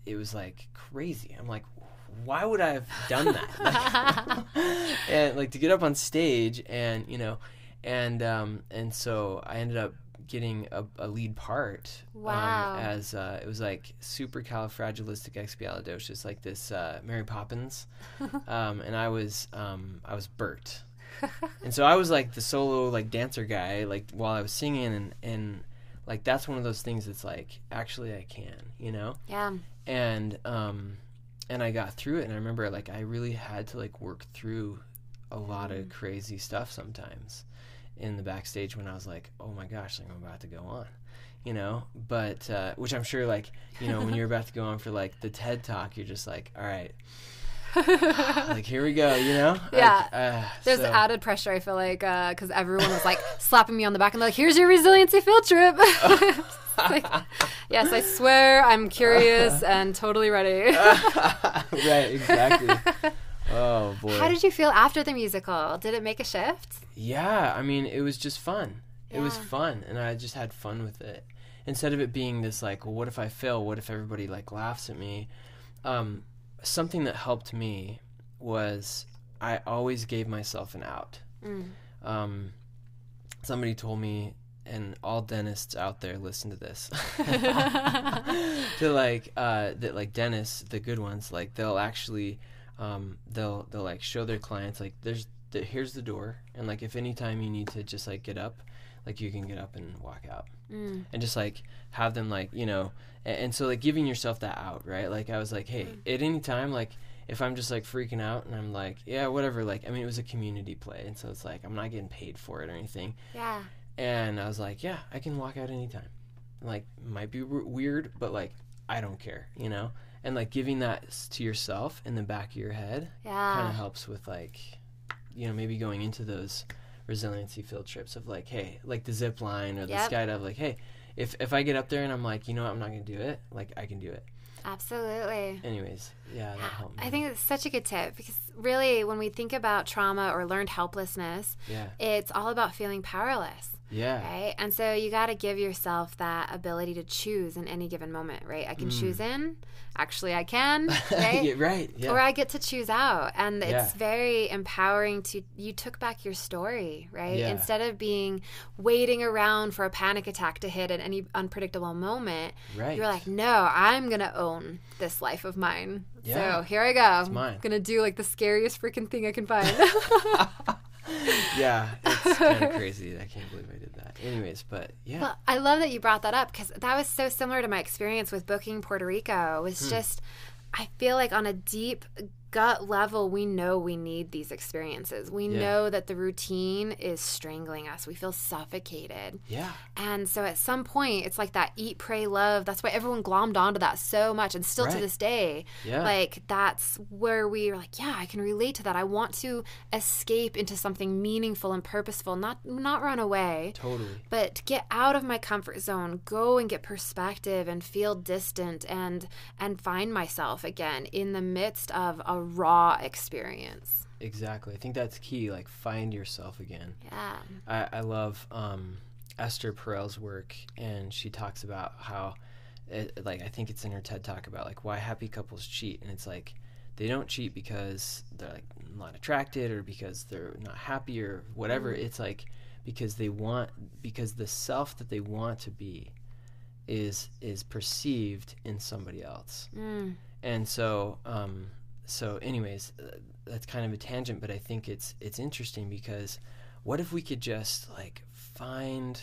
crazy. I'm like, why would I have done that? And, like, to get up on stage and, and so I ended up getting a lead part. Wow. As it was like supercalifragilisticexpialidocious, like this Mary Poppins, and I was Bert, and so I was like the solo like dancer guy, like while I was singing, and like that's one of those things that's like actually I can, Yeah. And I got through it, and I remember like I really had to like work through a lot of crazy stuff sometimes in the backstage when I was like, oh my gosh, like I'm about to go on, but which I'm sure like, when you're about to go on for like the TED Talk, you're just like, all right, like here we go, Yeah. Like, there's added pressure, I feel like, because everyone was like slapping me on the back and like, here's your resiliency field trip. Like, yes, I swear I'm curious and totally ready. Right, exactly. Oh boy. How did you feel after the musical? Did it make a shift? Yeah, I mean, it was just fun. Yeah. It was fun, and I just had fun with it. Instead of it being this like, well, what if I fail? What if everybody like laughs at me? Something that helped me was I always gave myself an out. Somebody told me, and all dentists out there listen to this, to like that like dentists, the good ones, like they'll actually they'll like show their clients like here's the door, and like if any time you need to just like get up, like you can get up and walk out, and just like have them like and so like giving yourself that out, right? Like I was like, hey, at any time, like if I'm just like freaking out and I'm like, yeah, whatever, like I mean it was a community play, and so it's like I'm not getting paid for it or anything. Yeah. And I was like, yeah, I can walk out anytime. Like might be weird, but like I don't care, and like giving that to yourself in the back of your head kind of helps with like maybe going into those resiliency field trips of like, hey, like the zip line or the skydive, like, hey, if I get up there and I'm like, I'm not gonna do it, like I can do it. Absolutely. Anyways, yeah, that helped me. I think it's such a good tip because really when we think about trauma or learned helplessness, it's all about feeling powerless. Yeah. Right? And so you got to give yourself that ability to choose in any given moment, right? I can choose in. Actually, I can, right? Right, yeah. Or I get to choose out. And it's very empowering you took back your story, right? Yeah. Instead of waiting around for a panic attack to hit at any unpredictable moment, you're like, no, I'm going to own this life of mine. Yeah. So here I go. It's mine. I'm going to do like the scariest freaking thing I can find. Yeah, it's kind of crazy. I can't believe I did that. Anyways, but yeah. Well, I love that you brought that up because that was so similar to my experience with booking Puerto Rico. It was just, I feel like on a deep gut level, we know we need these experiences. We know that the routine is strangling us. We feel suffocated. Yeah. And so at some point, it's like that eat, pray, love. That's why everyone glommed onto that so much. And still to this day, like that's where we are like, yeah, I can relate to that. I want to escape into something meaningful and purposeful, not run away. Totally. But get out of my comfort zone, go and get perspective and feel distant and find myself again in the midst of a raw experience. Exactly. I think that's key, like find yourself again. Yeah. I love Esther Perel's work, and she talks about how like I think it's in her TED Talk about like why happy couples cheat, and it's like they don't cheat because they're like not attracted or because they're not happy or whatever. It's like because the self that they want to be is perceived in somebody else. And so anyways, that's kind of a tangent, but I think it's interesting because what if we could just like find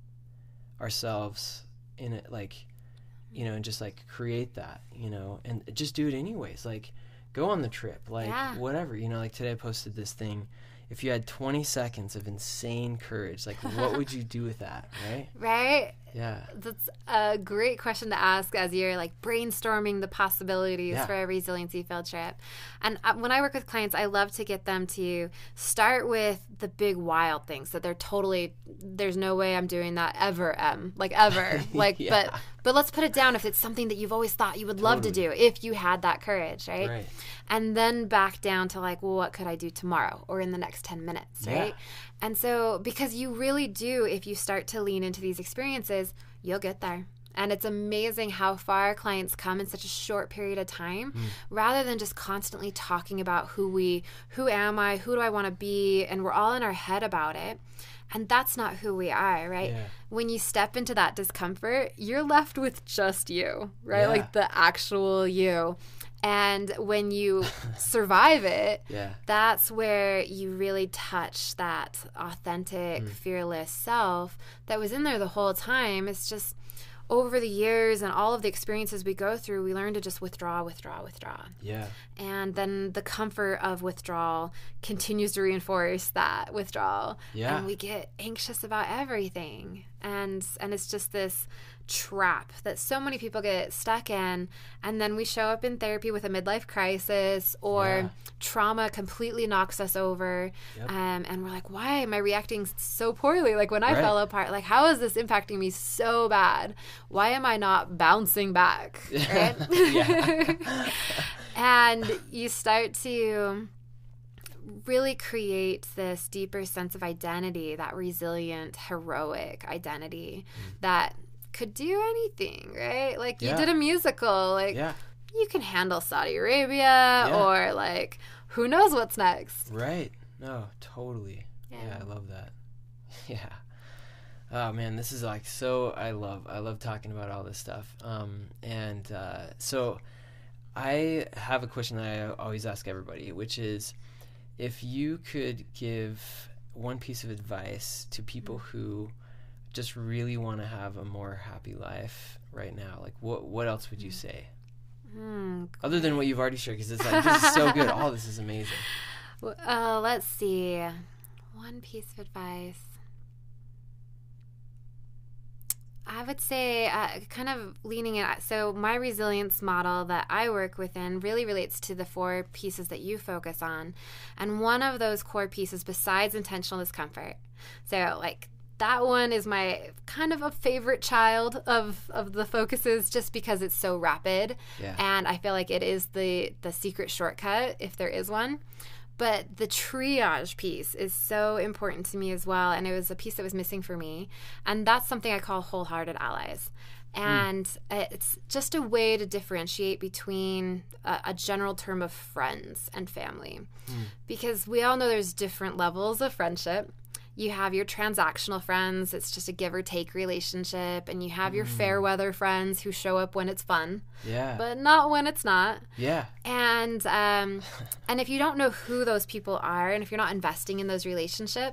ourselves in it, like, you know, and just like create that, you know, and just do it anyways, like go on the trip, like whatever, you know, like today I posted this thing. If you had 20 seconds of insane courage, like what would you do with that, right? Right? Yeah. That's a great question to ask as you're like brainstorming the possibilities for a resiliency field trip. And when I work with clients, I love to get them to start with the big wild things that they're totally, there's no way I'm doing that ever, like ever. Like, but let's put it down if it's something that you've always thought you would love to do if you had that courage, right? And then back down to like, well, what could I do tomorrow or in the next 10 minutes, right? And so, because you really do, if you start to lean into these experiences, you'll get there. And it's amazing how far clients come in such a short period of time, rather than just constantly talking about who am I, who do I want to be, and we're all in our head about it. And that's not who we are, right? Yeah. When you step into that discomfort, you're left with just you, right? Yeah. Like the actual you. And when you survive it, that's where you really touch that authentic, fearless self that was in there the whole time. It's just over the years and all of the experiences we go through, we learn to just withdraw. Yeah. And then the comfort of withdrawal continues to reinforce that withdrawal. Yeah. And we get anxious about everything. And it's just this trap that so many people get stuck in, and then we show up in therapy with a midlife crisis or trauma completely knocks us over, and we're like, why am I reacting so poorly? Like when I fell apart, like how is this impacting me so bad? Why am I not bouncing back? Right? And you start to really create this deeper sense of identity, that resilient, heroic identity that could do anything, right? Like you did a musical, like you can handle Saudi Arabia or like who knows what's next. Right. No, totally. Yeah, I love that. Yeah. Oh man, this is like so I love talking about all this stuff. So I have a question that I always ask everybody, which is if you could give one piece of advice to people who just really want to have a more happy life right now, like what else would you say? Other than what you've already shared, because it's like, this is so good. All this is amazing. Let's see. One piece of advice. I would say kind of leaning in. So my resilience model that I work within really relates to the 4 pieces that you focus on. And one of those core pieces, besides intentional discomfort, so like that one is my kind of a favorite child of the focuses, just because it's so rapid. Yeah. And I feel like it is the secret shortcut, if there is one. But the triage piece is so important to me as well, and it was a piece that was missing for me. And that's something I call wholehearted allies. And it's just a way to differentiate between a general term of friends and family. Because we all know there's different levels of friendship. You have your transactional friends, it's just a give or take relationship, and you have your fair weather friends who show up when it's fun, but not when it's not. Yeah. And if you don't know who those people are, and if you're not investing in those relationships,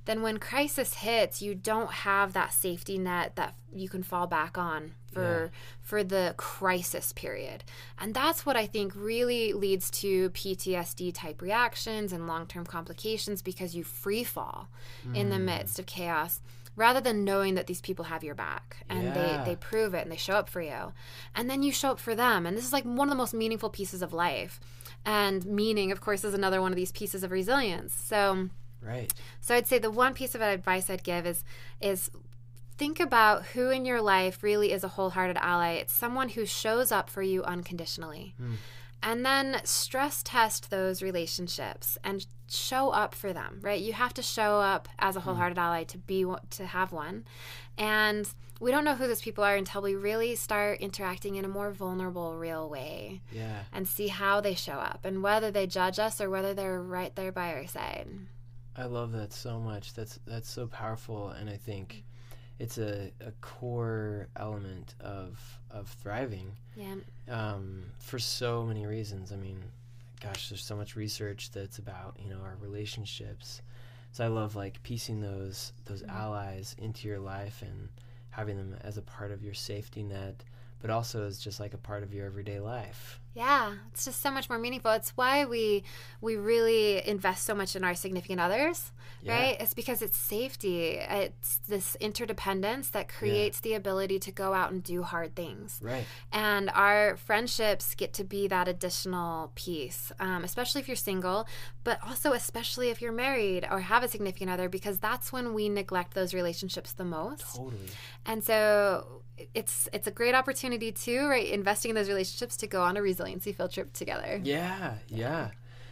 then when crisis hits, you don't have that safety net that you can fall back on for the crisis period. And that's what I think really leads to PTSD type reactions and long-term complications, because you free fall in the midst of chaos, rather than knowing that these people have your back and they prove it and they show up for you. And then you show up for them. And this is like one of the most meaningful pieces of life. And meaning, of course, is another one of these pieces of resilience. So I'd say the one piece of advice I'd give is think about who in your life really is a wholehearted ally. It's someone who shows up for you unconditionally. And then stress test those relationships and show up for them, right? You have to show up as a wholehearted ally to have one. And we don't know who those people are until we really start interacting in a more vulnerable, real way. Yeah. And see how they show up and whether they judge us or whether they're right there by our side. I love that so much. That's so powerful, and I think it's a core element of thriving. Yeah. For so many reasons. I mean, gosh, there's so much research that's about, our relationships. So I love like piecing those allies into your life and having them as a part of your safety net, but also as just like a part of your everyday life. Yeah, it's just so much more meaningful. It's why we really invest so much in our significant others, right? It's because it's safety. It's this interdependence that creates the ability to go out and do hard things. Right. And our friendships get to be that additional piece, especially if you're single, but also especially if you're married or have a significant other, because that's when we neglect those relationships the most. Totally. And so it's a great opportunity too, right? Investing in those relationships to go on a resiliency field trip together. Yeah.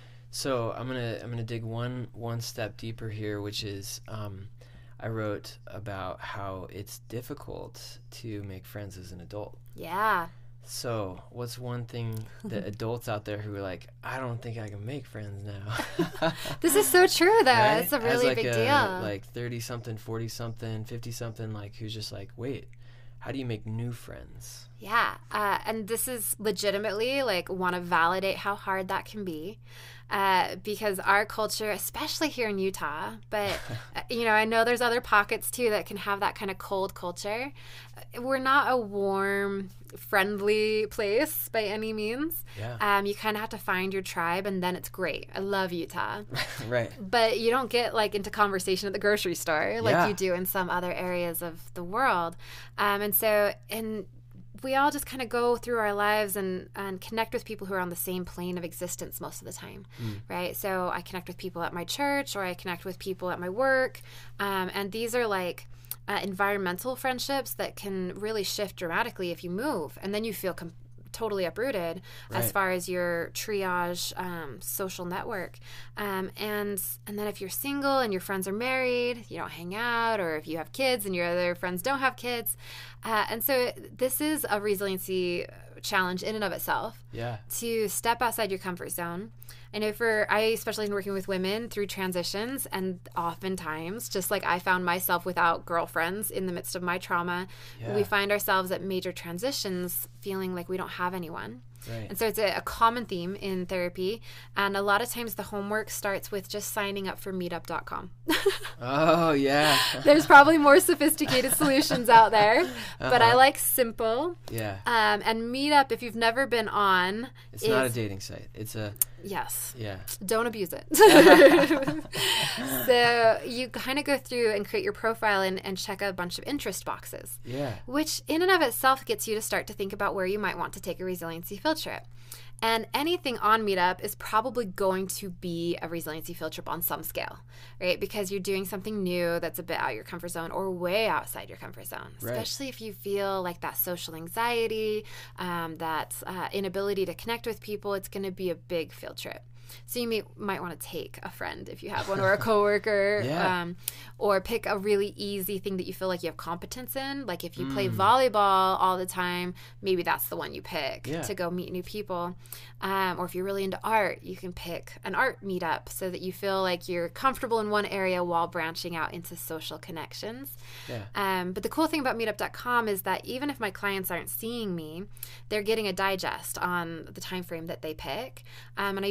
So I'm gonna dig one step deeper here, which is I wrote about how it's difficult to make friends as an adult. Yeah. So what's one thing that adults out there who are like, I don't think I can make friends now? This is so true, though. Right? It's a really big deal. Like 30-something, 40-something, 50-something, like who's just like, wait, how do you make new friends? Yeah. And this is legitimately like want to validate how hard that can be. Because our culture, especially here in Utah, but, I know there's other pockets too that can have that kind of cold culture. We're not a warm, friendly place by any means. Yeah. You kind of have to find your tribe, and then it's great. I love Utah. Right. But you don't get like into conversation at the grocery store like you do in some other areas of the world. And we all just kind of go through our lives and connect with people who are on the same plane of existence most of the time, right? So I connect with people at my church, or I connect with people at my work, and these are like environmental friendships that can really shift dramatically if you move, and then you feel totally uprooted as far as your triage social network. And then if you're single and your friends are married, you don't hang out, or if you have kids and your other friends don't have kids. And so this is a resiliency challenge in and of itself. Yeah. To step outside your comfort zone. And I specialize in working with women through transitions, and oftentimes, just like I found myself without girlfriends in the midst of my trauma, we find ourselves at major transitions feeling like we don't have anyone. Right. And so it's a common theme in therapy. And a lot of times the homework starts with just signing up for meetup.com. Oh, yeah. There's probably more sophisticated solutions out there, but I like simple. Yeah. And Meetup, if you've never been on, it's not a dating site. It's a... Yes. Yeah. Don't abuse it. So you kind of go through and create your profile and check a bunch of interest boxes. Yeah. Which in and of itself gets you to start to think about where you might want to take a resiliency field trip. And anything on Meetup is probably going to be a resiliency field trip on some scale, right? Because you're doing something new that's a bit out of your comfort zone or way outside your comfort zone, especially if you feel like that social anxiety, that inability to connect with people. It's going to be a big field trip. So you might want to take a friend if you have one, or a coworker, or pick a really easy thing that you feel like you have competence in. Like if you play volleyball all the time, maybe that's the one you pick to go meet new people. Or if you're really into art, you can pick an art meetup so that you feel like you're comfortable in one area while branching out into social connections. Yeah. But the cool thing about meetup.com is that even if my clients aren't seeing me, they're getting a digest on the time frame that they pick. And I usually recommend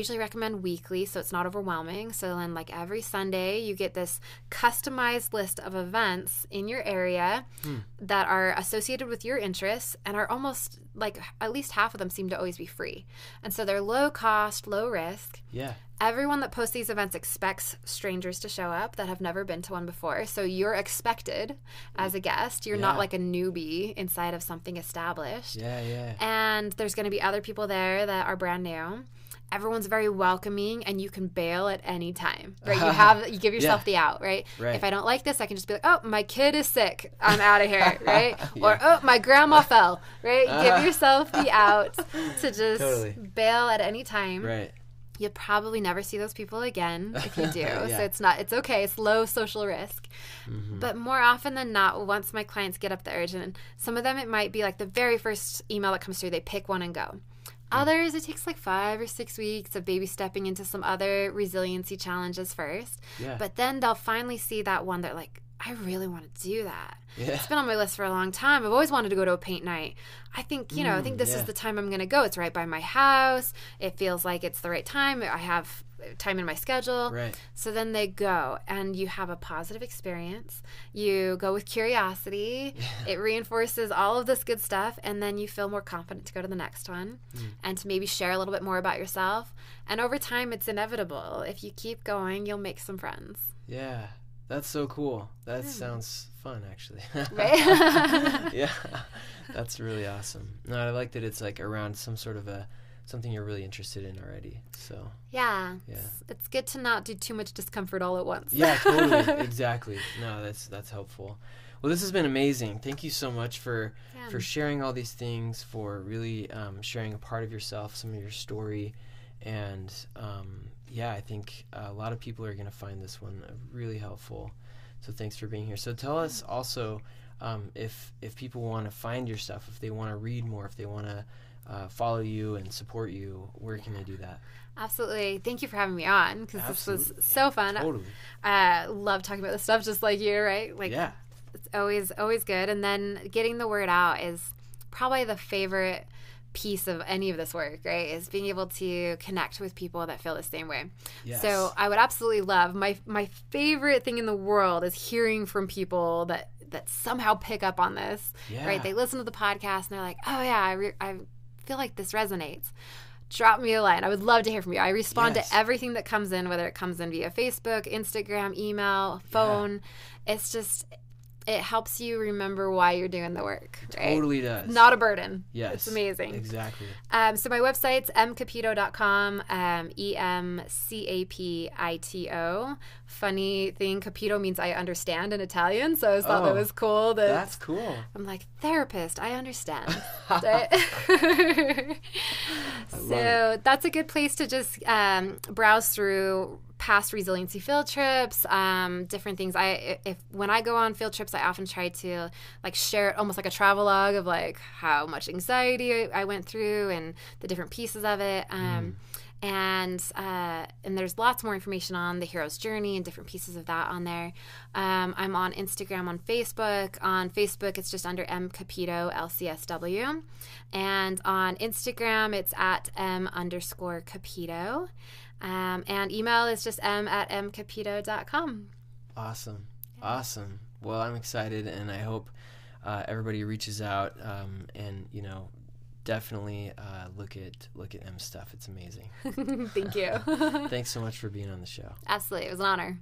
recommend weekly so it's not overwhelming. So then like every Sunday you get this customized list of events in your area that are associated with your interests and are almost like at least half of them seem to always be free. And so they're low cost, low risk. Yeah. Everyone that posts these events expects strangers to show up that have never been to one before. So you're expected as a guest. You're not like a newbie inside of something established. Yeah. And there's going to be other people there that are brand new. Everyone's very welcoming, and you can bail at any time, right? You give yourself the out, right? If I don't like this, I can just be like, oh, my kid is sick, I'm out of here, right? Or, oh, my grandma fell, right? Give yourself the out to just bail at any time. Right. You'll probably never see those people again if you do. So it's okay. It's low social risk. But more often than not, once my clients get up the urge, and some of them it might be like the very first email that comes through, they pick one and go. Others, it takes like 5 or 6 weeks of baby stepping into some other resiliency challenges first. But then they'll finally see that one that like, I really want to do that. It's been on my list for a long time. I've always wanted to go to a paint night. I think, I think this is the time I'm going to go. It's right by my house. It feels like it's the right time. I have time in my schedule. Right. So then they go and you have a positive experience. You go with curiosity. It reinforces all of this good stuff. And then you feel more confident to go to the next one and to maybe share a little bit more about yourself. And over time, it's inevitable. If you keep going, you'll make some friends. Yeah. That's so cool. That sounds fun, actually. Right? Yeah. That's really awesome. No, I like that it's like around some sort of something you're really interested in already. So yeah. It's good to not do too much discomfort all at once. Yeah, totally. Exactly. No, that's helpful. Well, this has been amazing. Thank you so much for sharing all these things, for really sharing a part of yourself, some of your story, and I think a lot of people are going to find this one really helpful. So thanks for being here. So tell us also if people want to find your stuff, if they want to read more, if they want to follow you and support you, where can they do that? Absolutely. Thank you for having me on, because this was so fun. Totally. Love talking about this stuff just like you, right? Like, it's always good. And then getting the word out is probably the favorite piece of any of this work, right? Is being able to connect with people that feel the same way. Yes. So I would absolutely love, my favorite thing in the world is hearing from people that somehow pick up on this, right? They listen to the podcast and they're like, oh yeah, I feel like this resonates. Drop me a line. I would love to hear from you. I respond to everything that comes in, whether it comes in via Facebook, Instagram, email, phone. It's just, it helps you remember why you're doing the work. Right? Totally does. Not a burden. Yes. It's amazing. Exactly. So my website's mcapito.com, EMCAPITO. Funny thing, capito means I understand in Italian, so I just thought that was cool. That's cool. I'm like, therapist, I understand. So that's a good place to just browse through past resiliency field trips, different things. When I go on field trips, I often try to like share it almost like a travelogue of like how much anxiety I went through and the different pieces of it. And there's lots more information on the hero's journey and different pieces of that on there. I'm on Instagram, on Facebook. On Facebook, it's just under mcapito, LCSW. And on Instagram, it's at m_capito. And email is just m@mcapito.com. Awesome. Yeah. Awesome. Well, I'm excited, and I hope everybody reaches out and, definitely look at M's stuff. It's amazing. Thank you. Thanks so much for being on the show. Absolutely. It was an honor.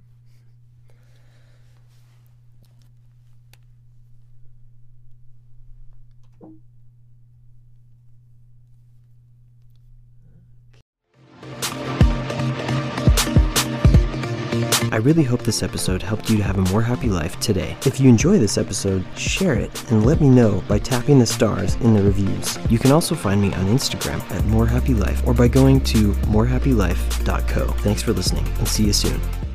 I really hope this episode helped you to have a more happy life today. If you enjoy this episode, share it and let me know by tapping the stars in the reviews. You can also find me on Instagram at morehappylife or by going to morehappylife.co. Thanks for listening and see you soon.